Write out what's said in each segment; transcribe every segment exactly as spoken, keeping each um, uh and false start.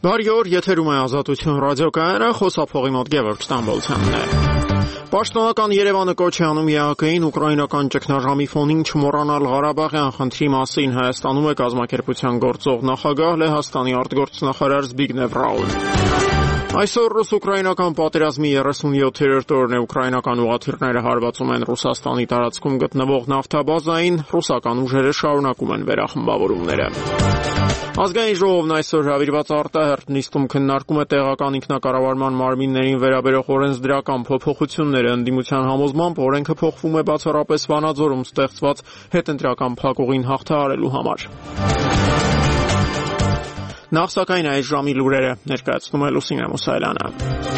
Բարի օր, եթերում է Ազատություն ռադիոկայանը, խոսափողի մոտ Գևորգ Ստամբոլցյանն է։ Պաշտոնական Երևանը կոչ է անում ԵԱՀԿ-ին ուկրաինական ճգնաժամի ֆոնին չմոռանալ Ղարաբաղյան խնդրի մասին։ Հայաստանում է կազմակերպության գործող նախագահ Լեհաստանի արտգործնախարար Զբիգնև Ռաուն։ Այսօր ռուս-ուկրաինական պատերազմի երեսունյոթերորդ օրն է, ուկրաինական ուղղաթիռները հարվածում են Ռուսաստանի տարածքում գտնվող նավթաբազային, ռուսական ուժերը շարունակում են վերախմբավորումները։ Ազգային ժողովն այսօր հրավիրված արտահերթ նիստում քննարկում է տեղական ինքնակառավարման մարմիններին վերաբերող օրենսդրական փոփոխությունները։ Ընդդիմության համոզմամբ օրենքը փոխվում է բացառապես Վանաձորում ստեղծված հետընտրական փակուղին հաղթահարելու համար։ Նախ սակայն այս ժամի լուրերը ներկայացնում է Լուսինե Մուսայելյանը։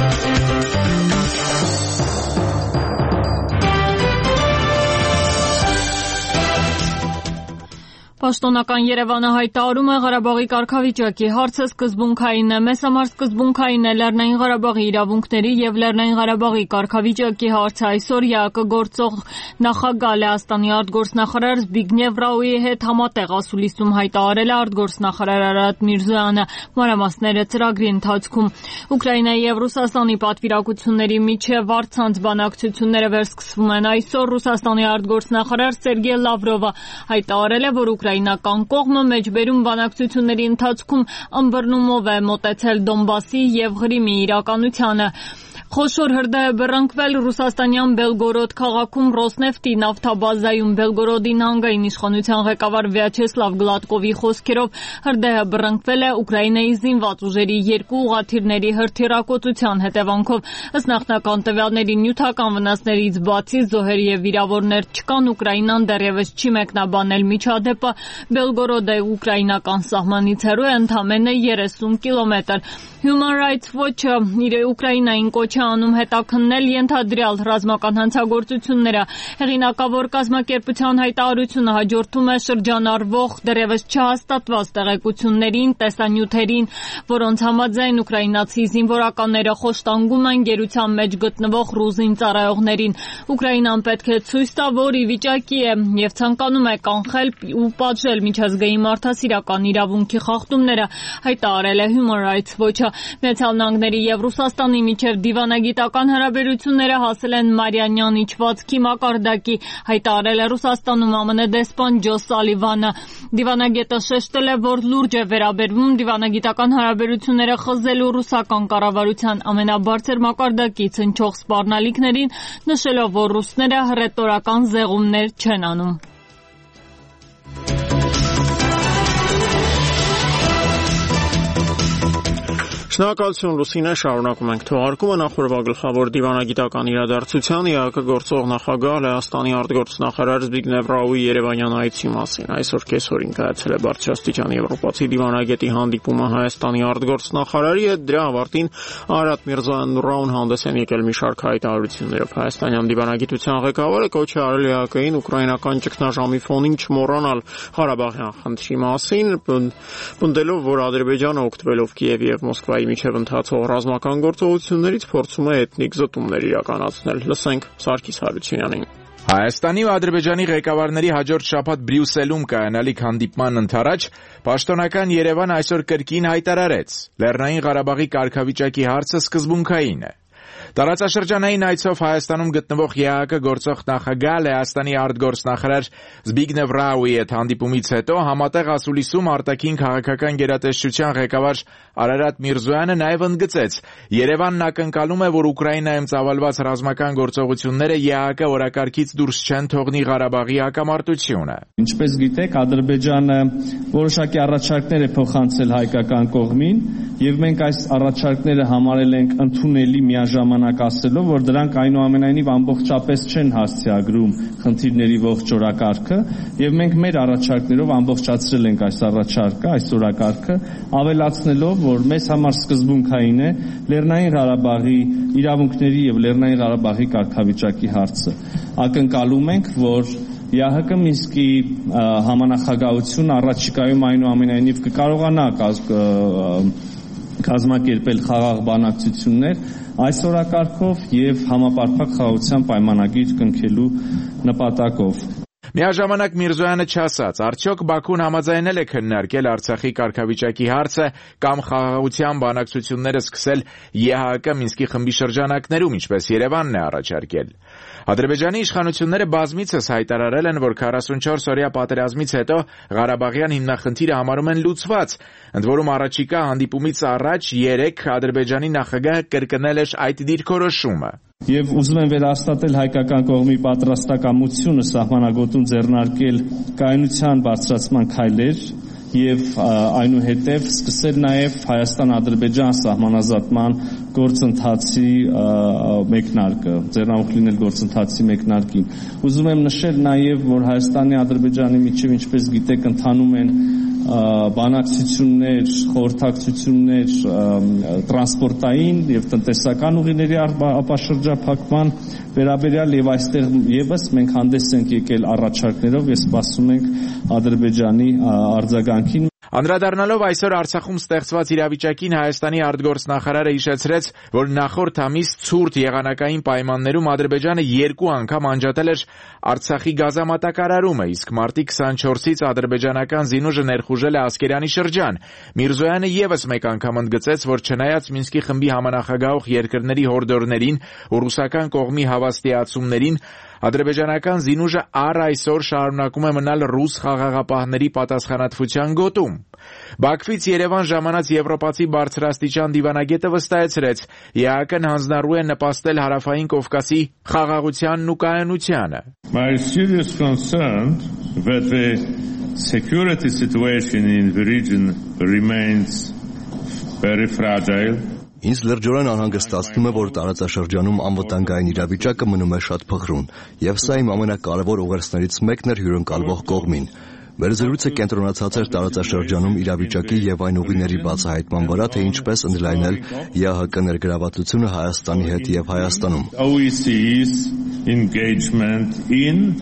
Պաշտոնական Երևանը հայտարարում է Ղարաբաղի կարգավիճակի հարցը սկզբունքային է։ Մեզ համար սկզբունքային է Լեռնային Ղարաբաղի իրավունքների եւ Լեռնային Ղարաբաղի կարգավիճակի հարցը։ Այսօր ԵԱՀԿ գործող նախագահ Լեհաստանի արտգործնախարար Զբիգնև Ռաուի հետ համատեղ ասուլիսում հայտարարել է արտգործնախարար Արարատ Միրզոյանը։ Մանրամասները ծրագրի ընթացքում։ Ուկրաինայի եւ Ռուսաստանի պատվիրակությունների միջև առցանց բանակցությունները վերսկսվում են։ Այսօր Ռուսաստանի արտգործնախարար Սերգեյ Լավրովը հայտարարել է, որ ուկրաինական կողմը մեջբերում բանակցությունների ընթացքում ըմբռնումով է մոտեցել Դոնբասի եւ Ղրիմի իրականությանը։ Խոշոր հրդեհ է բռնկվել Ռուսաստանյան Բելգորոդ քաղաքում Ռոսնեֆտի նավթաբազայում։ Բելգորոդի նահանգային իշխանության ղեկավար Վյաչեսլավ Գլատկովի խոսքերով հրդեհը բռնկվել է Ուկրաինայի զինված ուժերի երկու ուղղաթիռների հրթիռակոծության հետևանքով։ Ըստ նախնական տվյալների նյութական վնասներից բացի զոհեր եւ վիրավորներ չկան։ Ուկրաինան դեռևս չի մեկնաբանել միջադեպը։ Բելգորոդը ուկրաինական սահմանից հեռու է ընդամենը երեսուն կիլոմետր։ Human Rights Watch-ը իր Ուկրաինային կոչ է անում հետաքննել ենթադրյալ ռազմական հանցագործությունները։ Հեղինակավոր կազմակերպության հայտարարությունը հաջորդում է շրջանառվող դեռևս չհաստատված տեղեկություններին, տեսանյութերին, որոնց համաձայն ուկրաինացի զինվորականները խոշտանգում են գերության մեջ գտնվող ռուս զինծառայողներին։ Ուկրաինան պետք է ցույց տա, որ ի վիճակի է եւ ցանկանում է կանխել ու պատժել միջազգային մարդասիրական իրավունքի խախտումները, հայտարարել է Human Rights Watch-ը։ Միացյալ Նահանգների եւ Ռուսաստանի միջև դիվանագիտական հարաբերությունները հասել են Մարիանյան իջվածքի մակարդակի, հայտարարել է Ռուսաստանում ԱՄՆ դեսպան Ջո Սալիվանը։ Դիվանագետը շեշտել է, որ լուրջ է վերաբերվում դիվանագիտական հարաբերությունները խզելու ռուսական կառավարության ամենաբարձր մակարդակից հնչող սպառնալիքներին, նշելով, որ ռուսները հռետորական զեղումներ չեն անում։ Շնորհակալություն Լուսինե, շարունակում ենք թողարկումը նախորդ գլխավոր դիվանագիտական իրադարձության ԵԱՀԿ գործող նախագահ Լեհաստանի արտգործնախարար Զբիգնև Ռաուի երևանյան այցի մասին։ Այսօր կեսօրին կայացել է բարձրաստիճան եվրոպացի դիվանագետի հանդիպումը Հայաստանի արտգործնախարարի հետ։ Դրա ավարտին Արարատ Միրզոյանն ու Ռաուն հանդես են եկել մի շարք հայտարարություններով։ Հայաստանյան դիվանագիտության ղեկավարը կոչ է արել ԵԱՀԿ-ին ուկրաինական ճգնաժամի ֆոնին չմոռանալ Ղարաբաղյան խնդրի մասին, պնդելով, որ Ադրբեջանը օգտվելով Կիևի եւ Մոսկվայի միջև ընթացող ռազմական գործողություններից փորձում է էթնիկ զտումներ իրականացնել։ Լսենք Սարգիս Հարությունյանին։ Հայաստանի ու Ադրբեջանի ղեկավարների հաջորդ շաբաթ Բրյուսելում կայանալիք հանդիպման ընթരാճ պաշտոնական Երևան այսօր կրկին հայտարարեց. Լեռնային Ղարաբաղի կարգավիճակի հարցը սկզբունքային է։ Տարածաշրջանային այցով Հայաստանում գտնվող ԵԱՀԿ գործող նախագահ Լեհաստանի արտգործնախարար Զբիգնև Ռաուի հետ հանդիպումից հետո համատեղ ասուլիսում արտաքին քաղաքական գերատեսչության ղեկավար Արարատ Միրզոյանը նաև ընդգծեց. Երևանն ակնկալում է, որ Ուկրաինայում ծավալված ռազմական գործողությունները ԵԱՀԿ օրակարգից դուրս չեն թողնի Ղարաբաղի հակամարտությունը։ Ինչպես գիտեք, Ադրբեջանը որոշակի առաջարկներ է փոխանցել հայկական կողմին, եւ մենք այս առաջարկները համարել ենք ընդունելի միաժամանակ ասելով, որ դրանք այնուամենայնիվ ամբողջապես չեն հասցեագրում խնդիրների ողջ օրակարգը, եւ մենք մեր առաջարկներով ամբողջացրել ենք այս առաջարկը, այս օրակարգը, ավելացնելով, որ մեզ համար սկզբունքային է Լեռնային Ղարաբաղի իրավունքների եւ Լեռնային Ղարաբաղի կարգավիճակի հարցը։ Ակնկալում ենք, որ ԵԱՀԿ Մինսկի համանախագահությունը առաջիկայում այնուամենայնիվ կկարողանա կազմակերպել խաղաղ բանակցություններ այս օրակարգով եւ համապարփակ խաղաղության պայմանագիր կնքելու նպատակով։ Միաժամանակ Միրզոյանը չասաց, արդյոք Բաքուն համաձայնել է քննարկել Արցախի կարգավիճակի հարցը կամ խաղաղության բանակցությունները սկսել Է Հ Կ Մինսկի խմբի շրջանակներում, ինչպես Երևանն է առաջարկել։ Ադրբեջանի իշխանությունները բազմիցս հայտարարել են, որ քառասունչորս օրյա պատերազմից հետո Ղարաբաղյան հիմնախնդիրը համարում են լուծված, ընդ որում առաջիկա հանդիպումից առաջ երեկ Ադրբեջանի նախագահը կրկնել էր այդ դիրքորոշումը։ Եվ ուզում եմ վերահաստատել հայկական կողմի պատրաստակամությունը սահմանագոտում ձեռնարկել կայունության բարձրացման քայլեր եւ այնուհետեւ սկսել նաեւ Հայաստան-Ադրբեջան սահմանազատման գործընթացի մեկնարկը, ձեռնամուխ լինել գործընթացի մեկնարկին։ Ուզում եմ նշել նաեւ, որ Հայաստանի Ադրբեջանի միջև, ինչպես գիտեք, ընթանում են բանակցություններ, խորհրդակցություններ տրանսպորտային եւ տնտեսական ուղիների ապաշրջափակման վերաբերյալ եւ այստեղ եւս մենք հանդես ենք եկել առաջարկներով եւ սպասում ենք Ադրբեջանի արձագանքին։ Անդրադառնալով այսօր Արցախում ստեղծված իրավիճակին Հայաստանի արտգործնախարարը հիշեցրեց, որ նախորդ ամիս ցուրտ եղանակային պայմաններում Ադրբեջանը երկու անգամ անջատել էր Արցախի գազամատակարարումը, իսկ մարտի քսանչորսից ադրբեջանական զինուժը ներխուժել է Ասկերանի շրջան։ Միրզոյանը եւս մեկ անգամ ընդգծեց, որ չնայած Մինսկի խմբի համանախագահող երկրների հորդորներին ու ռուսական կողմի հավաստիացումներին, ադրբեջանական զինուժը առ այսօր շարունակում է մնալ ռուս խաղաղապահների պատասխանատվության գոտում։ Բաքվից Երևան ժամանած եվրոպացի բարձրաստիճան դիվանագետը վստահեցրեց, Է Հ Կ-ն հանձնառու է նպաստել Հարավային Կովկասի խաղաղությանն ու կայունությանը։ My serious concern that the security situation in the region remains very fragile. Ինձ լրջորեն անհանգստացնում է, որ տարածաշրջանում անվտանգային իրավիճակը մնում է շատ փխրուն, եւ սա իմ ամենակարևոր ուղերձներից մեկն էր հյուրընկալվող կողմին։ Մեր զրույցը կենտրոնացած էր տարածաշրջանում իրավիճակի եւ այն ուղիների բացահայտման վրա, թե ինչպես ընդլայնել Է Հ Կ ներգրավվածությունը Հայաստանի հետ եւ Հայաստանում։ O E C's engagement in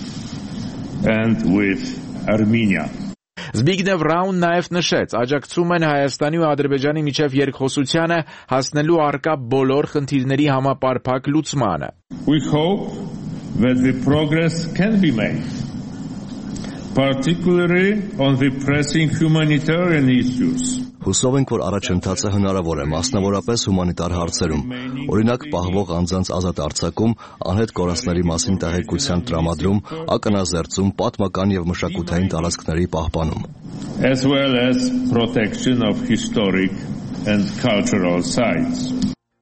and with Armenia. Զբիգնև Ռաուն նաև նշեց, աջակցում են Հայաստանի ու Ադրբեջանի միջև երկխոսությանը հասնելու առկա բոլոր խնդիրների համապարփակ լուծմանը։ We hope that the progress can be made, particularly on the pressing humanitarian issues. Հուսով ենք, որ առաջընթացը հնարավոր է, մասնավորապես հումանիտար հարցերում, օրինակ պահվող անձանց ազատ արձակում, անհետ կորածների մասին տեղեկության տրամադրում, ակնազերծում, պատմական եւ մշակութային տարածքների պահպանում, as well as protection of historic and cultural sites.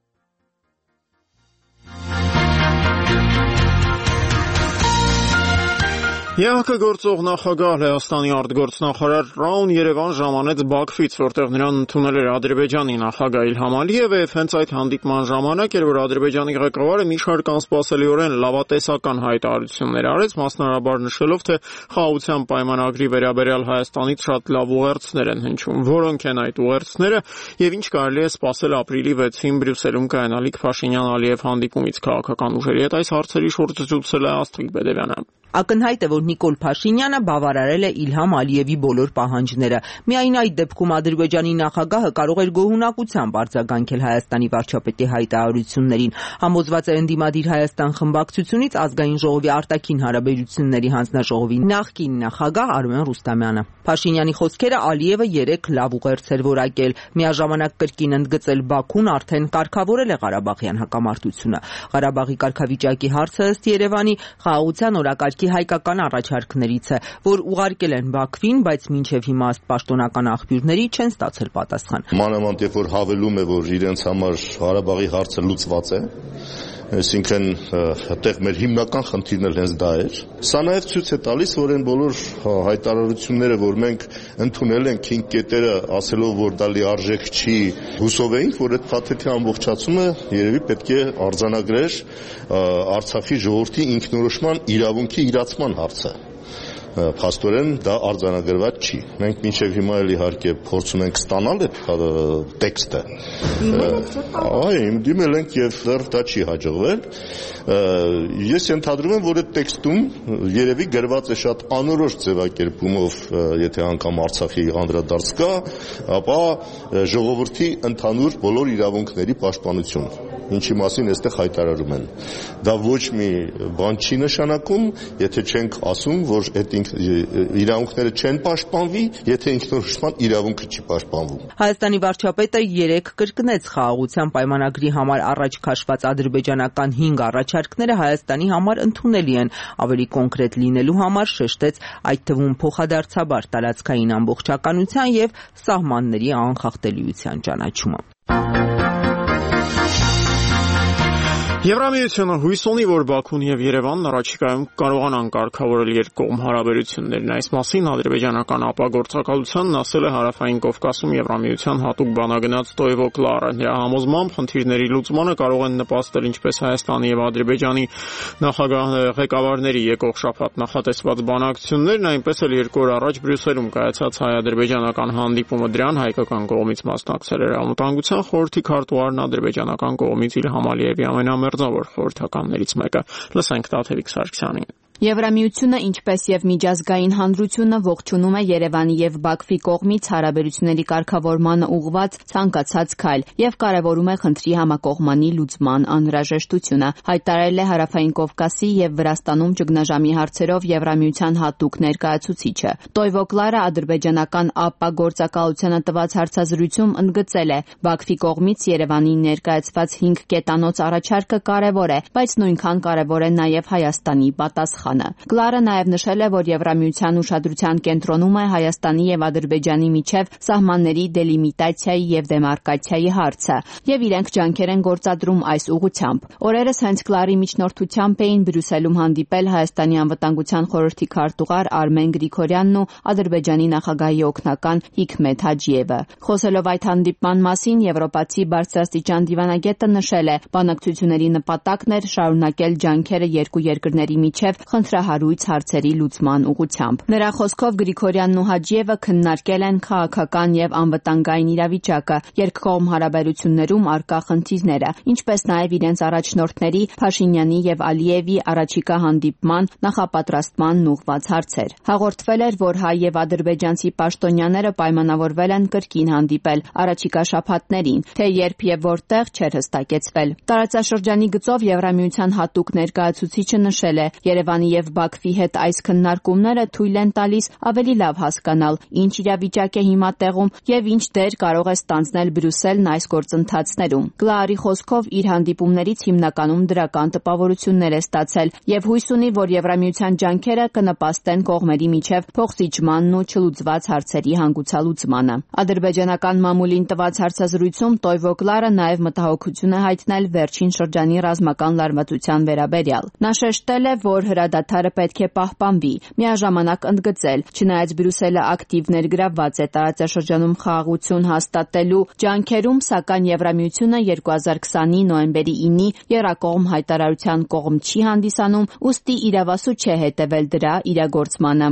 Է Հ Կ գործող նախագահ Լեհաստանի արտգործնախարար Ռաուն Երևան ժամանեց Բաքվից, որտեղ նրան ընդունել էր Ադրբեջանի նախագահ Իլհամ Ալիևը, եւ հենց այդ հանդիպման ժամանակ էր, որ Ադրբեջանի ղեկավարը մի շարք անսպասելիորեն լավատեսական հայտարարություններ արեց, մասնարարաբար նշելով, թե խաղաղության պայմանագրի վերաբերյալ Հայաստանից շատ լավ ուղերձներ են հնչում, որոնք են այդ ուղերձները եւ ինչ կարելի է սպասել ապրիլի վեցին Բրյուսելում կայանալիք Փաշինյան-Ալիև հանդիպումից քաղաքական ուժերի հետ այս հարցերի շուրջ զրուցել է Աստղիկ Բեդևյանը։ Ակնհայտ է, որ Նիկոլ Փաշինյանը բավարարել է Իլհամ Ալիևի բոլոր պահանջները։ Միայն այդ դեպքում Ադրբեջանի նախագահը կարող էր գոհունակությամբ արձագանքել Հայաստանի վարչապետի հայտարարություններին։ Համոզված է ընդդիմադիր Հայաստան խմբակցությունից ազգային ժողովի արտաքին հարաբերությունների հանձնաժողովի նախկին նախագահ Արմեն Ռուստամյանը։ Փաշինյանի խոսքերը Ալիևը երեք լավ ուղերձ էր որակել, միաժամանակ կրկին ընդգծել Բաքուն արդեն կարգավորել է Ղարաբաղյան հակամարտությունը։ Ղարաբաղի կարգավիճակի հարցը ըստ Երևանի խաղաղության օրակարգի հայկական առաջարկներից է, որ ուղարկել են Բաքվին, բայց մինչև հիմա ըստ պաշտոնական աղբյուրների չեն ստացել պատասխան։ Մանավանդ երբ որ հավելում է, որ իրենց համար Ղարաբաղի հարցը լուծված է, այսինքն այդտեղ մեր հիմնական խնդիրն էլ հենց դա էր։ Սա նաև ցույց է տալիս, որ այն բոլոր հայտարարությունները, որ մենք ընդունել ենք հինգ կետերը, ասելով, որ դա լիարժեք չի, հուսով էինք, որ այդ փաթեթի ամբողջացումը երևի պետք է արձանագրեր Արցախի ժողովրդի ինքնորոշման իրավունքի իրացման հարցը։ Փաստորեն դա արձանագրված չի։ Մենք մինչև հիմա էլ իհարկե փորձում ենք ստանալ այդ տեքստը։ Այո, դիմել ենք եւ դեռ դա չի հաջողվել։ Ես ենթադրում եմ, որ այդ տեքստում երևի գրված է շատ անորոշ ձևակերպումով, եթե անգամ Արցախի անդրադարձ կա, ապա ժողովրդի ընդհանուր բոլոր իրավունքների պաշտպանություն։ ինչի մասին այստեղ հայտարարում են։ Դա ոչ մի բան չի նշանակում, եթե չենք ասում, որ այդ իրավունքները չեն պաշտպանվի, եթե ինքնորոշման իրավունքը չի պաշտպանվում։ Հայաստանի վարչապետը երեկ կրկնեց խաղաղության պայմանագրի համար առաջ քաշված ադրբեջանական հինգ առաջարկները Հայաստանի համար ընդունելի են, ավելի կոնկրետ լինելու համար շեշտեց այդ թվում փոխադարձաբար տարածքային ամբողջականության եւ սահմանների անխախտելիության ճանաչումը։ Եվրամիությունը հույս ունի, որ Բաքուն եւ Երևանն առաջիկայում կարողանան կարգավորել երկկողմ հարաբերություններն։ Այս մասին ադրբեջանական ապագործակալությանն ասել է Հարավային Կովկասում Եվրամիության հատուկ բանագնաց Տոյվո Կլարը։ Նրա համոզմամբ խնդիրների լուծմանը կարող են նպաստել ինչպես Հայաստանի եւ Ադրբեջանի նախագահ ղեկավարների եկող շաբաթ նախատեսված բանակցություններն, այնպես էլ երկու օր առաջ Բրյուսելում կայացած հայ-ադրբեջանական հանդիպումը դրան հայկական կողմից մասնակցել էր Անվտանգության խորհրդի քարտուղարն ադրբեջանական կողմից Իլհամ Ալիևի ամենամերձավոր խորհրդականներից մեկը։ Լսենք Տաթևիկ Սարգսյանին։ Եվրամիությունը, ինչպես եւ միջազգային հանրությունը ողջունում է Երևանի եւ Բաքվի կողմից հարաբերությունների կարգավորմանը ուղղված ցանկացած քայլ եւ կարեւորում է խնդրի համակողմանի լուծման անհրաժեշտությունը, հայտարարել է Հարավային Կովկասի եւ Վրաստանում ճգնաժամի հարցերով Եվրամիության հատուկ ներկայացուցիչը։ Տոյվո Կլարը ադրբեջանական ապագործակալությանը տված հարցազրույցում ընդգծել է. Բաքվի կողմից Երևանին ներկայացված հինգ կետանոց առաջարկը կարեւոր է, բայց նույնքան կարեւոր է նաեւ Հայաստանի պատասխանը։ Կլարը նաև նշել է, որ Եվրամիության ուշադրության կենտրոնում է Հայաստանի եւ Ադրբեջանի միջև սահմանների դելիմիտացիայի եւ դեմարկացիայի հարցը, եւ իրենք ջանքեր են գործադրում այս ուղղությամբ։ Օրերս հենց Կլարի միջնորդությամբ էին Բրյուսելում հանդիպել Հայաստանի անվտանգության խորհրդի քարտուղար Արմեն Գրիգորյանն ու Ադրբեջանի նախագահի օգնական Հիկմետ Հաջիևը։ Խոսելով այդ հանդիպման մասին, եվրոպացի բարձրաստիճան դիվանագետը նշել է, բանակցությունների նպատակն էր շարունակել ջանքերը երկու երկրների միջև խնդրահարույց հարցերի լուծման ուղղությամբ։ Նրա խոսքով Գրիգորյանն ու Հաջիևը քննարկել են քաղաքական եւ անվտանգային իրավիճակը, երկկողմ հարաբերություններում առկա խնդիրները, ինչպես նաեւ իրենց առաջնորդների Փաշինյանի եւ Ալիևի առաջիկա հանդիպման նախապատրաստմանն ուղղված հարցեր։ Հաղորդվել էր, որ հայ եւ ադրբեջանցի պաշտոնյաները պայմանավորվել են կրկին հանդիպել առաջիկա շաբաթներին, թե երբ եւ որտեղ չէր հստակեցվել։ Տարածաշրջանի գծով Եվրամիության հատուկ ներկայացուցիչը նշել է. Երևանի եւ Բաքվի հետ այս քննարկումները թույլ են տալիս ավելի լավ հասկանալ, ինչ իրավիճակ է հիմա տեղում եւ ինչ դեր կարող է ստանձնել Բրյուսելն այս գործընթացներում։ Կլարի խոսքով իր հանդիպումներից հիմնականում դրական տպավորություններ է ստացել եւ հույս ունի, որ Եվրամիության ջանքերը կնպաստեն կողմերի միջև փոխզիջմանն ու չլուծված հարցերի հանգուցալուծմանը։ Ադրբեջանական մամուլին տված հարցազրույցում Տոյվո Կլարը նաեւ մտահոգություն է հայտնել վերջին շրջանի ռազմական լարվածության վերաբերյալ։ Նա շեշտել է, որ հրադադարը պետք է պահպանվի, միաժամանակ ընդգծել, չնայած Բրյուսելը ակտիվ ներգրավված է տարածաշրջանում խաղաղություն հաստատելու ջանքերում, սակայն Եվրամիությունը երկու հազար քսանի նոյեմբերի ինի եռակողմ հայտարարության կողմ չի հանդիսանում, ուստի իրավասու չէ հետևել դրա իրագործմանը։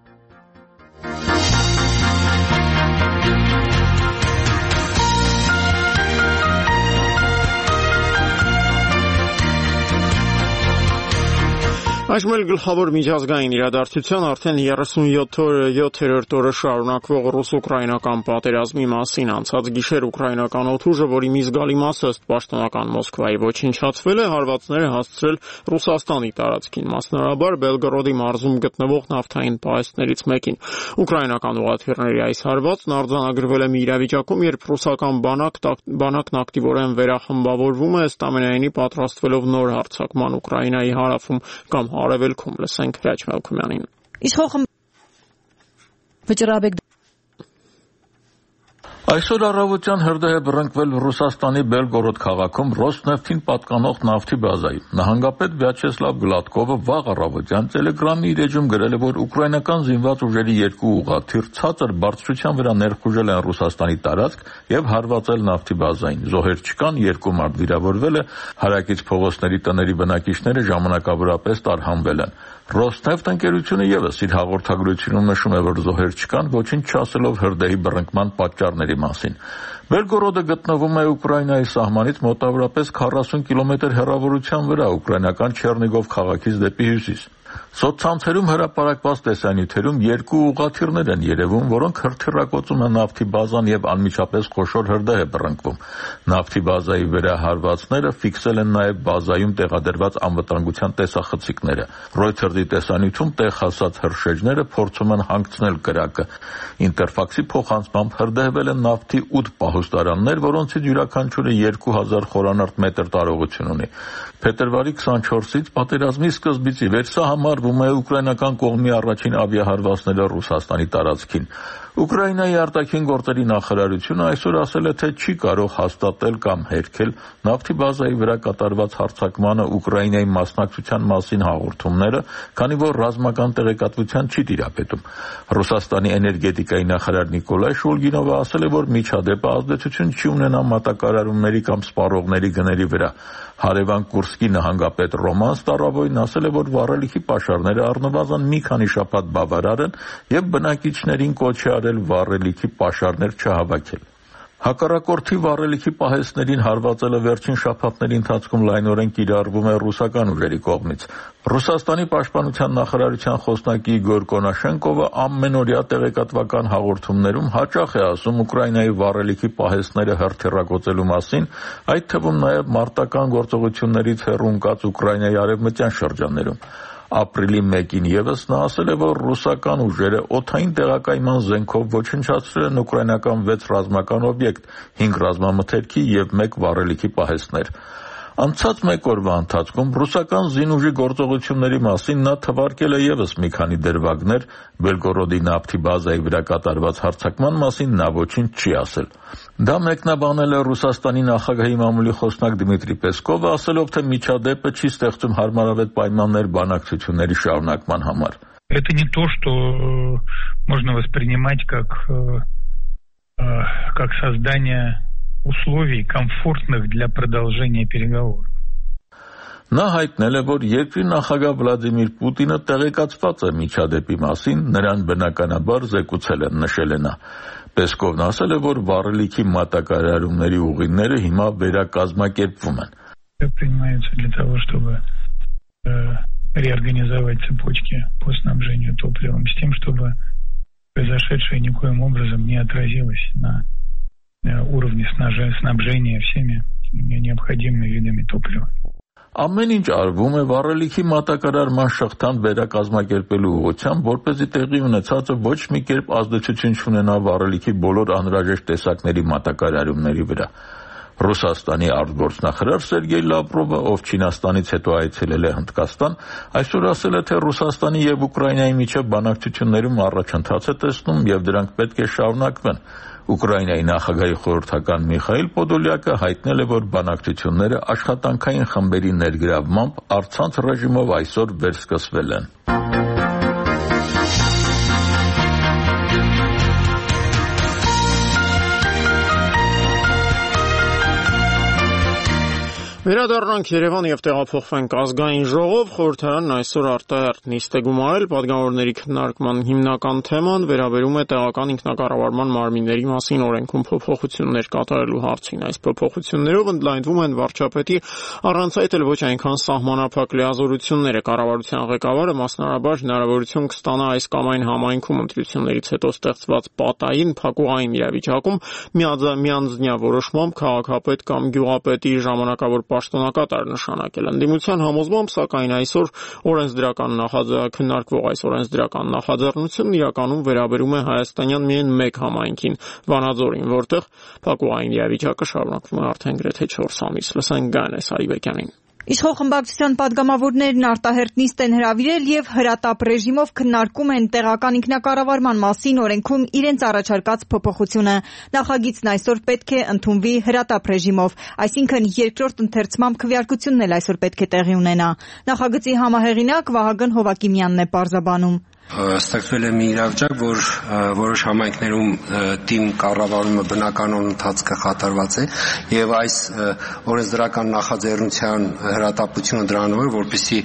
Այժմ էլ գլխավոր միջազգային իրադարձության արդեն երեսունյոթերորդ օրը շարունակվող ռուս-ուկրաինական պատերազմի մասին։ Անցած գիշեր ուկրաինական օդուժը, որի մի զգալի մասը ըստ պաշտոնական Մոսկվայի ոչնչացվել է, հարվածներ է հասցրել Ռուսաստանի տարածքին, մասնավորաբար Բելգորոդի մարզում գտնվող նավթային պահեստներից մեկին։ Ուկրաինական ուղղաթիռների այս հարվածն արձանագրվել է մի իրավիճակում, երբ ռուսական բանակն ակտիվորեն վերախմբավորվում է, ըստ ամենայնի պատրաստվելով նոր հարձակման Ուկրաինայի հարավում կամ Արևելքում։ Լսենք Հրաչ Մելքումյանին։ Վճռաբեկ Այսօր առավոտյան հրդեհ է բռնկվել Ռուսաստանի Բելգորոդ քաղաքում Ռոսնեֆթին պատկանող նավթի բազայում։ Նահանգապետ Վյաչեսլավ Գլադկովը վաղ առավոտյան Տելեգրամի իր էջում գրել է, որ ուկրաինական զինված ուժերի երկու ուղղաթիռ ցածր բարձրության վրա ներխուժել են Ռուսաստանի տարածք եւ հարվածել նավթի բազային։ Զոհեր չկան, երկու մարդ վիրավորվել է, հարակից փողոցների տների բնակիչները ժամանակավորապես տարհանվել են։ Ռոսնեֆթ ընկերությունը եւս իր հաղորդագրությունում նշում է, որ զոհեր չկան, ոչինչ չասելով հրդեհի բռնկման պատճառների մասին։ Բելգորոդը գտնվում է Ուկրաինայի սահմանից մոտավորապես քառասուն կիլոմետր հեռավորության վրա ուկրաինական Չեռնիգով քաղաքից դեպի հյուսիս։ Սոցցանցերում հրապարակված տեսանյութերում երկու ուղղաթիռներ են երևում, որոնք հրթիռակոծում են նավթի բազան եւ անմիջապես խոշոր հրդեհ է բռնկվում։ Նավթի բազայի վրա հարվածները ֆիքսել են նաեւ բազայում տեղադրված անվտանգության տեսախցիկները։ Reuters-ի տեսանյութում տեղ հասած հրշեջները փորձում են հանգցնել կրակը։ Ինտերֆաքսի փոխանցմամբ հրդեհվել են նավթի ութ պահուստարաններ, որոնցից յուրաքանչյուրը երկու հազար խորանարդ մետր տարողություն ունի։ Փետրվարի քսանչորսից պատերազմի սկզբից ի վեր սա համարվում է ուկրաինական կողմի առաջին ավիահարվածները Ռուսաստանի տարածքին։ Ուկրաինայի արտաքին գործերի նախարարությունը այսօր ասել է, թե չի կարող հաստատել կամ հերքել նավթի բազայի վրա կատարված հարձակմանը Ուկրաինայի մասնակցության մասին հաղորդումները, քանի որ ռազմական տեղեկատվության չի տիրապետում։ Ռուսաստանի էներգետիկայի նախարար Նիկոլայ Շուլգինովը ասել է, որ միջադեպը ազդեցություն չի ունենա մատակարարումների կամ սպառողների գների վրա։ Հարևան Կուրսկի նահանգապետ Ռոման Ստարավոյն ասել է, որ վառելիքի պաշարները առնվազն մի քանի շաբաթ բավարար են եւ բնակիչներին կոչ է արել վառելիքի պաշարներ չհավաքել։ Հակառակորդի վառելիքի պահեստներին հարվածելը վերջին շաբաթների ընթացքում լայնորեն կիրառվում է ռուսական ուժերի կողմից։ Ռուսաստանի պաշտպանության նախարարության խոսնակ Իգոր Կոնաշենկովը ամենօրյա տեղեկատվական հաղորդումներում հաճախ է ասում Ուկրաինայի վառելիքի պահեստները հրթիռակոծելու մասին, այդ թվում նաև մարտական գործողություններից հեռու ընկած Ուկրաինայի արևմտյան շրջաններում։ Ապրիլի մեկին ևս նա ասել է, որ ռուսական ուժերը օդային տեղակայման զենքով ոչնչացրել են ուկրաինական վեց ռազմական օբյեկտ, հինգ ռազմամթերքի եւ մեկ վառելիքի պահեստներ։ Անցած մեկ օրվա ընթացքում ռուսական զինուժի գործողությունների մասին նա թվարկել է ևս մի քանի դրվագներ, Բելգորոդի նավթի բազայի վրա կատարված հարձակման մասին նա ոչինչ չի ասել։ Դա մեկնաբանել է Ռուսաստանի նախագահի մամուլի խոսնակ Դմիտրի Պեսկովը, ասելով, թե միջադեպը չի ստեղծում հարմարավետ պայմաններ բանակցությունների շարունակման համար։ Это не то, что можно воспринимать как как создание условий, комфортных для продолжения переговоров. Նա հայտնել է, որ երկրի նախագահ Վլադիմիր Պուտինը տեղեկացված է միջադեպի մասին, նրան բնականաբար զեկուցել են, նշել է նա։ Պեսկովն ասել է, որ վառելիքի մատակարարումների ուղիները հիմա վերակազմակերպվում են։ Принимается для того, чтобы реорганизовать цепочки по снабжению топливом, с тем, чтобы произошедшее никоим образом не отразилось на уровне снабжения всеми необходимыми видами топлива. Ամեն ինչ արվում է վառելիքի մատակարարման շղթան վերակազմակերպելու ուղղությամբ, որպեսզի տեղի ունեցածը ոչ մի կերպ ազդեցություն չունենա վառելիքի բոլոր անհրաժեշտ տեսակների մատակարարումների վրա։ Ռուսաստանի արտգործնախարար Սերգեյ Լավրովը, ով Չինաստանից հետո այցելել է Հնդկաստան, այսօր ասել է, թե Ռուսաստանի եւ Ուկրաինայի միջև բանակցություններում առաջընթաց է տեսնում եւ դրանք պետք է շարունակվեն։ Ուկրաինայի նախագահի խորհրդական Միխայիլ Պոդոլյակը հայտնել է, որ բանակցությունները աշխատանքային խմբերի ներգրավմամբ առցանց ռեժիմով այսօր վերսկսվել են։ Վերադառնանք Երևան եւ տեղափոխվենք ազգային ժողով, խորհրդարանն այսօր արտահերթ նիստ է գումարել, պատգամավորների քննարկման հիմնական թեման վերաբերում է տեղական ինքնակառավարման մարմինների մասին օրենքում փոփոխություններ կատարելու հարցին։ Այս փոփոխություններով ընդլայնվում են վարչապետի առանց այդ էլ ոչ այնքան սահմանափակ լիազորությունները։ Կառավարության ղեկավարը մասնարարաբար հնարավորություն կստանա այս կամ այն համայնքում ընտրություններից հետո ստեղծված պատային փակուղային իրավիճակում միանձնյա որոշմամբ քաղաքապետ կամ գյուղապետի ժամանակավոր պաշտոնակատար նշանակել։ Ընդդիմության համոզմամբ, սակայն այսօր օրենսդրական նախաձեռնություն քննարկվող այս օրենսդրական նախաձեռնությունն իրականում վերաբերում է հայաստանյան միայն մեկ համայնքին՝ Վանաձորին, որտեղ փակուղային իրավիճակը շարունակվում է արդեն գրեթե չորս ամիս։ Լսենք Գայանես Արիբեկյանին։ Իշխող խմբակցության պատգամավորներն արտահերթ նիստ են հրավիրել եւ հրատապ ռեժիմով քննարկում են տեղական ինքնակառավարման մասին օրենքում իրենց առաջարկած փոփոխությունը։ Նախագիծն այսօր պետք է ընդունվի հրատապ ռեժիմով, այսինքն երկրորդ ընթերցմամբ քվեարկությունն էլ այսօր պետք է տեղի ունենա։ Նախագծի համահեղինակ Վահագն Հովակիմյանն է պարզաբանում։ Ստեղծվել է մի իրավիճակ, որ որոշ համայնքներում թիմ կառավարումը բնականon ընթացքը խաթարված է եւ այս օրենսդրական նախաձեռնության հրատապությունը դրանով է, որպեսզի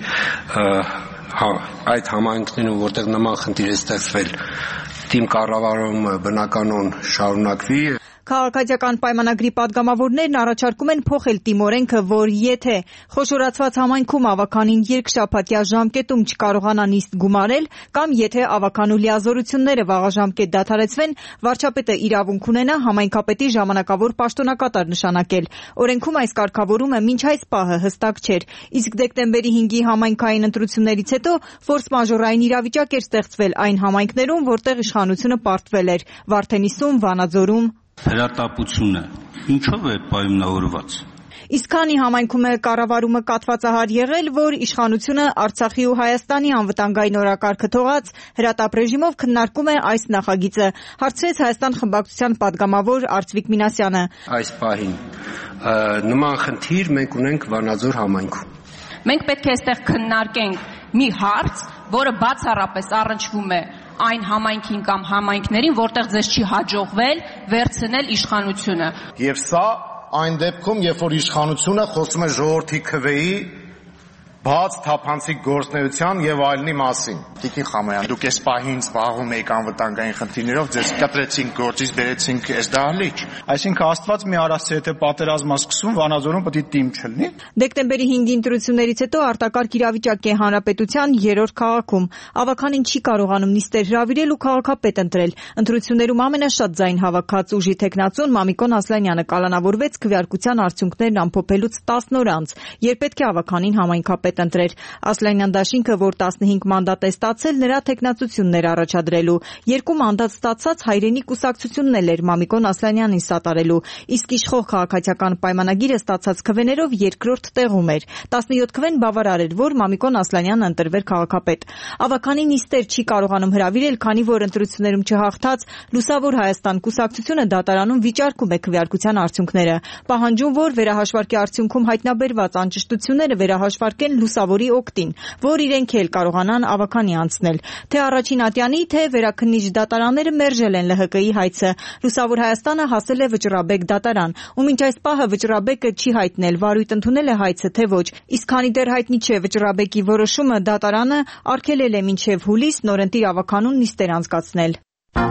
այդ համայնքներում, որտեղ նման խնդիր է ստեղծվել, թիմ կառավարումը բնականon շարունակվի։ Քաղաքացիական պայմանագրի պատգամավորներն առաջարկում են փոխել տիմօրենքը, որ եթե խոշորացված համայնքում ավականին երկշաբաթյա ժամկետում չկարողանա նիստ գումարել, կամ եթե ավականու լիազորությունները վաղաժամկետ դադարեցվեն, վարչապետը իրավունք ունենա համայնքապետի ժամանակավոր պաշտոնակատար նշանակել։ Օրենքում այս կարգավորումը մինչ այս պահը հստակ չէր, իսկ դեկտեմբերի հինգի համայնքային ընտրություններից հետո ֆորս մաժորային իրավիճակ էր ստեղծվել այն համայնքներում, որտեղ իշխանությունը պարտվել էր՝ Վարդենիսում, Վանաձորում։ Հրատապությունը ինչով է պայմանավորված։ Իսկ քանի համայնքում է կառավարումը կաթվածահար եղել, որ իշխանությունը Արցախի ու Հայաստանի անվտանգային օրակարգը թողած հրատապ ռեժիմով քննարկում է այս նախագիծը, հարցրեց Հայաստան խմբակցության պատգամավոր Արծվիկ Մինասյանը։ Այս պահին նման խնդիր մենք ունենք Վանաձոր համայնքում։ Մենք պետք է այստեղ քննարկենք մի հարց, որը բացառապես առնչվում է այն համայնքին կամ համայնքներին, որտեղ ձեզ չի հաջողվել վերցնել իշխանությունը։ Եվ սա այն դեպքում, երբ որ իշխանությունը խոսում է ժողովրդի քվեի բաց թափանցիկ գործնեության եւ այլնի մասին։ Տիկին Խամոյան, դուք այս պահին զբաղվում եք անվտանգային խնդիրներով, ձեզ կտրեցինք գործից, բերեցինք այս դահլիճ։ Այսինքն Աստված մի արասի եթե պատերազմ է սկսում, Վանաձորում պետք է տիմ չլինի։ Դեկտեմբերի հինգի ընտրություններից հետո արտակարգ իրավիճակ է հանրապետության երրորդ քաղաքում։ Ավականին չի կարողանում նիստեր հրավիրել ու քաղաքապետ ընտրել։ Ընտրություններում ամենաշատ ձայն հավաքած ուժի տեխնացուն Մամիկոն Ասլանյանը կալանավորվեց քվեարկության արդյունքներն ամփոփելուց տասն օր անց, երբ պետք է ավականին համայնքապետ ընտրեր։ Ասլանյան դաշինքը, որ տասնհինգ մանդատ է ստացել, նրա տեխնացություններ առաջադրելու։ Երկու մանդատ ստացած հայրենի կուսակցությունն էլ էր Մամիկոն Ասլանյանին սատարելու, իսկ իշխող քաղաքացիական պայմանագիրը ստացած քվեներով երկրորդ տեղում էր։ տասնյոթ քվեն բավարար էր, որ Մամիկոն Ասլանյանը ընտրվեր քաղաքապետ։ Ավականի նիստեր չի կարողանում հրավիրել, քանի որ ընտրություններում չհաղթած Լուսավոր Հայաստան կուսակցությունը դատարանում վիճարկում է քվեարկության արդյունքները, պահանջում, որ վերահաշվարկի արդյունքում հայտնաբերված անճշտությունները վերահաշվարկեն Լուսավորի օգտին, որ իրենք էլ կարողանան ավականի անցնել։ Թե առաջին ատյանի, թե վերաքննիչ դատարանները մերժել են L H K-ի հայցը։ Լուսավոր Հայաստանը հասել է վճռաբեկ դատարան, ու մինչ այս պահը վճռաբեկը չի հայտնել վարույթ ընդունել է հայցը, թե ոչ։ Իսկ քանի դեռ հայտնի չէ վճռաբեկի որոշումը, դատարանը արգելել է մինչև հուլիս նորընտիր ավականուն նիստեր անցկացնել։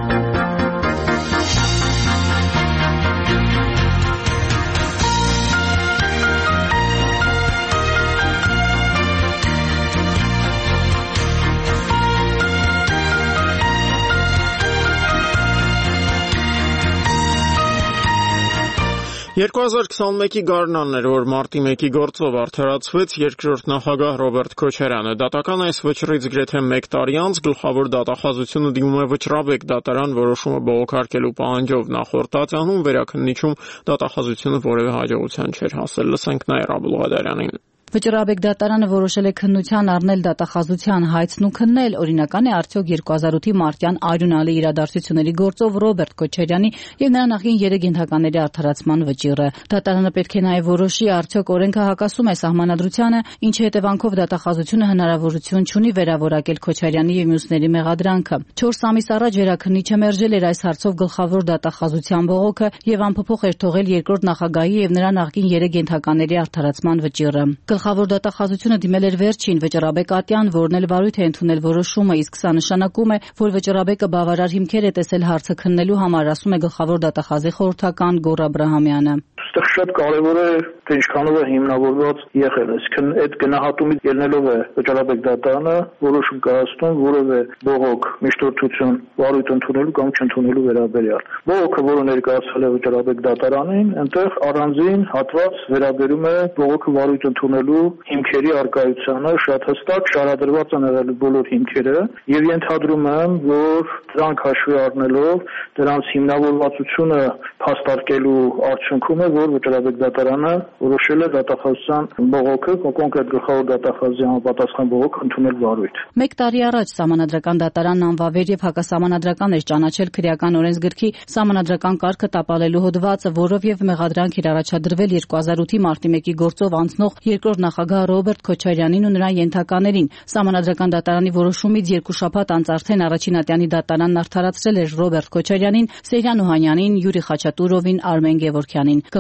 երկու հազար քսանմեկի գարնանն էր, որ մարտի մեկի գործով արդարացվեց երկրորդ նախագահ Ռոբերտ Քոչարյանը։ Դատական այս վճռից գրեթե մեկ տարի անց գլխավոր դատախազությունը դիմում է վճռաբեկ դատարան որոշումը բողոքարկելու պահանջով։ Նախորդ տատյանում վերաքննիչում դատախազությունը որևէ հաջողության չէր հասել։ Լսենք Նաիրա Աբուլղադարյանին։ Վճռաբեկ դատարանը որոշել է քննության առնել դատախազության հայցն ու քննել, օրինական է արդյոք երկու հազար ութի մարտյան արյունալի իրադարձությունների գործով Ռոբերտ Քոչարյանի եւ նրա նախկին երեք ենթակաների արդարացման վճիռը։ Դատարանը պետք է նաեւ որոշի արդյոք օրենքը հակասում է սահմանադրությանը, ինչի հետևանքով դատախազությունը հնարավորություն չունի վերավորակել Քոչարյանի եւ մյուսների մեղադրանքը։ չորս ամիս առաջ վերաքննիչը մերժել էր այս հարցով գլխավոր դատախազության բողոքը եւ անփոփոխ էր թողել երկրորդ նախագահի եւ նրա նախկին երեք ենթակաների արդարացման վճիռը։ Գլխավոր դատախազությունը դիմել էր վերջին վճռաբեկ ատյան, որն էլ վարույթ է ընդունել որոշումը, իսկ սա նշանակում է, որ վճռաբեկը բավարար հիմքեր է տեսել հարցը քննելու համար, ասում է գլխավոր դատախազի խորհրդական Գոռ Աբրահամյանը։ Այստեղ շատ կարևոր է, թե ինչքանով է հիմնավորված եղել, այսինքն այդ գնահատումից ելնելով է վճռաբեկ դատարանը որոշում կայացնում որևէ բողոք, միշտորդություն, վարույթ ընդունելու կամ չընդունելու վերաբերյալ։ Բողոքը, որը ներկայացել է վճռաբեկ դատարանին, այնտեղ առանձին հատված վերաբերում է բողոքը վարույթ ընդունելու հիմքերի արկայությանը, շատ հստակ շարադրված են եղել բոլոր հիմքերը եւ ենթադրում եմ, որ դրանք հաշվի առնելով դրանց հիմնավորվածությունը փաստարկելու արդյունքում է, որ վճռաբեկ դատարանը որոշել է դատախազության բողոքը, կոնկրետ գլխավոր դատախազի համապատասխան բողոք ընդունել վարույթ։ Մեկ տարի առաջ Սահմանադրական դատարանն անվավեր եւ հակասահմանադրական էր ճանաչել քրեական օրենսգրքի սահմանադրական կարգը տապալելու հոդվածը, որով եւ մեղադրանք էր առաջադրվել երկու հազար ութի մարտի մեկի գործով անցնող երկրորդ նախագահ Ռոբերտ Քոչարյանին ու նրա ենթականերին։ Սահմանադրական դատարանի որոշումից երկու շաբաթ անց արդեն առաջին ատյանի դատարանն արդարացրել էր Ռոբերտ Քոչարյանին, Սեյրան Օհանյանին, Յուրի Խաչատուրովին, Արմեն Գևորգյանին։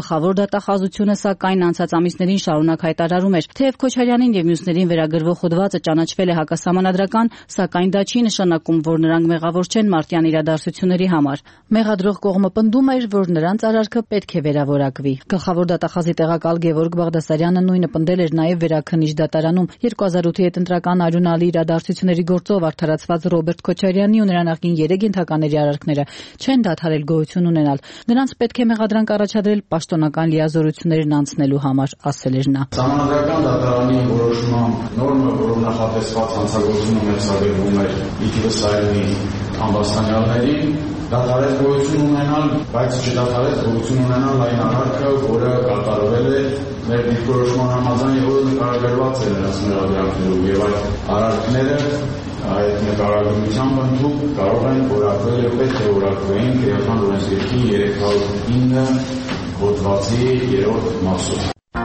Գլխավոր դատախազությունը սակայն անցած ամիսներին շարունակ հայտարարում էր, թեև Քոչարյանին եւ մյուսներին վերագրվող հոդվածը ճանաչվել է հակասահմանադրական, սակայն դա չի նշանակում, որ նրանք մեղավոր չեն մարտյան իրադարձությունների համար։ Մեղադրող կողմը պնդում էր, որ նրանց արարքը պետք է վերավորակվի։ Գլխավոր դատախազի տեղակալ Գևորգ Բաղդասարյանը նույնը պնդել էր նաեւ Վերաքննիչ դատարանում երկու հազար ութի հետընտրական արյունալի իրադարձությունների գործով արդարացված Ռոբերտ Քոչարյանի ու նրա նախկին երեք ենթակաների արարքները չեն դադարել գոյություն ունենալ։ Նրանց պետք է մեղադրանք առաջադրել պաշտոնական լիազորություններն անցնելու համար, ասել էր նա։ Սահմանադրական դատարանի որոշմամբ նորմը, որով նախատեսված հանցագործումը մեղսագրվում էր ի թիվս այլնի ամբաստանյալներին, դադարեց գոյություն ունենալ, բայց չդադարեց գոյություն ունենալ այն արարքը, որը կատարվել է մեր դիրքորոշման համաձայն եւ որը նկարագրված է նրանց մեղադրանքներում եւ այդ արարքները այդ նկարագրությամբ ընդհանուր կարող են որակվել եւ պետք է որակվեին Քրեական օրենսգրքի երեք հարյուր ինը հոդվածի երրորդ մասով։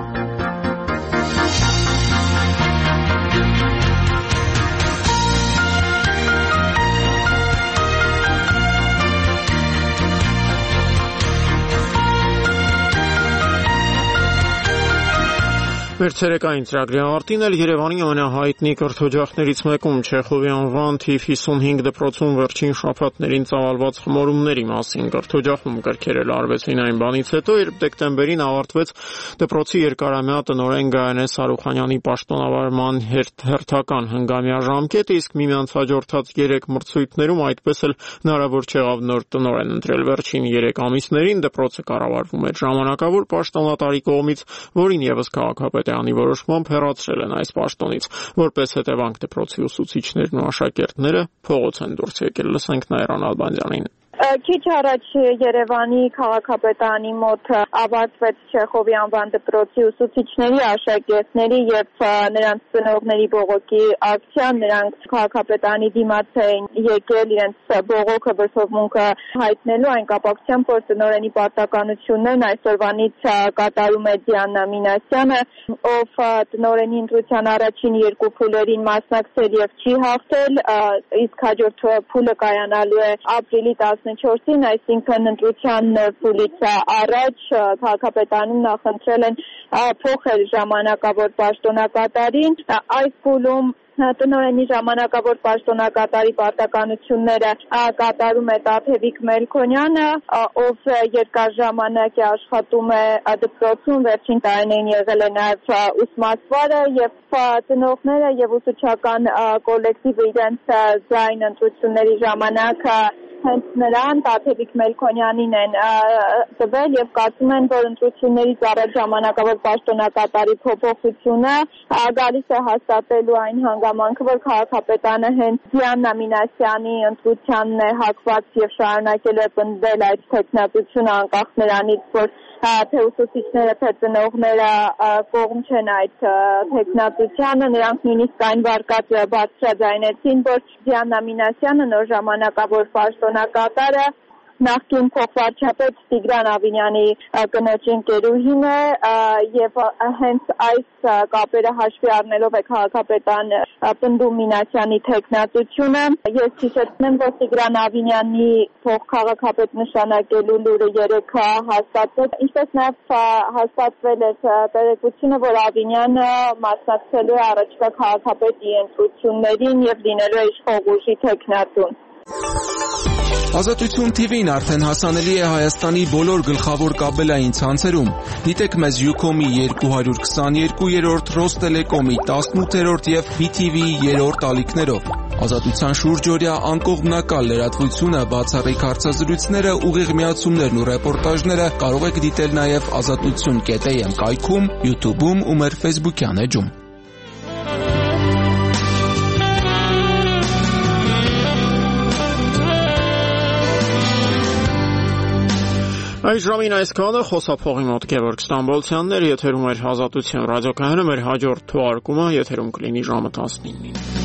Մեր ցերեկային ծրագրի ավարտին էլ Երևանի ամենահայտնի կրթօջախներից մեկում Չեխովի անվան թիվ հիսունհինգ դպրոցում վերջին շաբաթներին ծավալված խմորումների մասին կրթօջախում կրքերել արվեցին այն բանից հետո, երբ դեկտեմբերին ավարտվեց դպրոցի երկարամյա տնօրեն Գայանե Սարուխանյանի պաշտոնավարման հերթական հնգամյա ժամկետը, իսկ միմյանց հաջորդած երեք մրցույթներում այդպես էլ հնարավոր չեղավ նոր տնօրեն ընտրել։ Վերջին երեք ամիսներին դպրոցը կառավարվում էր ժամանակավոր պաշտոնատարի կողմից, որին եւս քաղաքապետ Անի որոշմամբ հեռացրել են այս պաշտոնից։ Որպես հետևանք դպրոցի ուսուցիչներն ու աշակերտները փողոց են դուրս եկել։ Լսենք Նաիրան Ալբանդյանին։ Քիչ առաջ Երևանի քաղաքապետարանի մոտ ավարտվեց Չեխովի անվան դպրոցի ուսուցիչների, աշակերտների եւ նրանց ծնողների բողոքի ակցիան։ Նրանք քաղաքապետարանի դիմաց էին եկել իրենց բողոքը վրթովմունքը հայտնելու այն կապակցությամբ, որ տնօրենի պարտականություններն այսօրվանից կատարում է Դիանա Մինասյանը, ով տնօրենի ընտրության առաջին երկու փուլերին մասնակցել եւ չի հաղթել, իսկ հաջորդ փուլը կայանալու է ապրիլի տասնչորսին, այսինքն ընտրության փուլից առաջ քաղաքապետարանում նախընտրել են փոխել ժամանակավոր պաշտոնակատարին։ Այս փուլում տնօրենի ժամանակավոր պաշտոնակատարի պարտականությունները կատարում է Տաթևիկ Մելքոնյանը, ով երկար ժամանակ է աշխատում է դպրոցում, վերջին տարիներին եղել է նաև ուսմասվարը, եւ ծնողները եւ ուսուցչական կոլեկտիվը իրենց ձայն ընտրությունների ժամանակ հենց նրան Տաթևիկ Մելքոնյանին են տվել եւ կարծում են, որ ընտրություններից առաջ ժամանակավոր պաշտոնակատարի փոփոխությունը գալիս է հաստատելու այն հանգամանքը, որ քաղաքապետարանը հենց Դիանա Մինասյանի ընտրությանն է հակված եւ շարունակել է պնդել այդ թեկնածությունը անկախ նրանից, որ թե ուսուցիչները, թե ծնողները կողմ չեն այդ թեկնածությանը, նրանք նույնիսկ այն վարկած բարձրաձայնեցին, որ Դիանա Մինասյանը նոր ժամանակավոր պաշտոնակատարը նախկին փոխվարչապետ Տիգրան Ավինյանի կնոջ ընկերուհին է եւ հենց այս կապերը հաշվի առնելով է քաղաքապետարան պնդում Մինասյանի թեկնածությունը։ Ես հիշեցնեմ, որ Տիգրան Ավինյանի փոխքաղաքապետ նշանակելու լուրը երեկ հաստատվեց, ինչպես նաեւ հաստատվել է տեղեկությունը, որ Ավինյանը մասնակցելու է առաջվա քաղաքապետի ընտրություններին եւ լինելու է իշխող ուժի թեկնածուն։ Ազատություն թի վին արդեն հասանելի է Հայաստանի բոլոր գլխավոր կաբելային ցանցերում։ Դիտեք մեզ Յուքոմի երկու հարյուր քսաներկուերորդ, Ռոստելեկոմի տասնութերորդ եւ բի թի վիի երրորդ ալիքներով։ Ազատության շուրջօրյա անկողմնակալ լրատվությունը, բացառիկ հարցազրույցները, ուղիղ միացումներն ու ռեպորտաժները կարող եք դիտել նաեւ ազատություն կետ էյ էմ կայքում, YouTube-ում ու մեր Facebook-յան էջում։ Այս ժամին այսքանը, խոսափողի մոտ Գևորգ Ստամբոլցյանն էր, եթերում էր Ազատություն ռադիոկայանը, մեր հաջորդ թողարկումը եթերում կլինի ժամը տասնինին։